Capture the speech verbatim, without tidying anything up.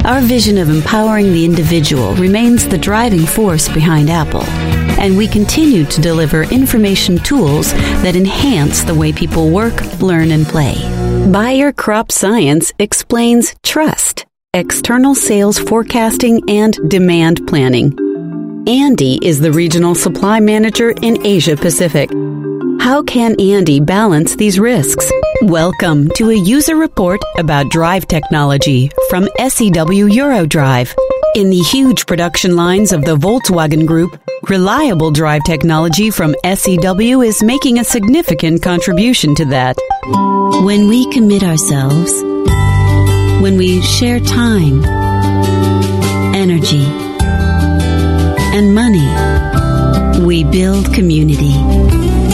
Our vision of empowering the individual remains the driving force behind Apple, and we continue to deliver information tools that enhance the way people work, learn, and play. Bayer Crop Science explains trust, external sales forecasting, and demand planning. Andy is the regional supply manager in Asia Pacific. How can Andy balance these risks? Welcome to a user report about drive technology from S E W Eurodrive. In the huge production lines of the Volkswagen Group, reliable drive technology from S E W is making a significant contribution to that. When we commit ourselves, when we share time, energy, and money, we build community.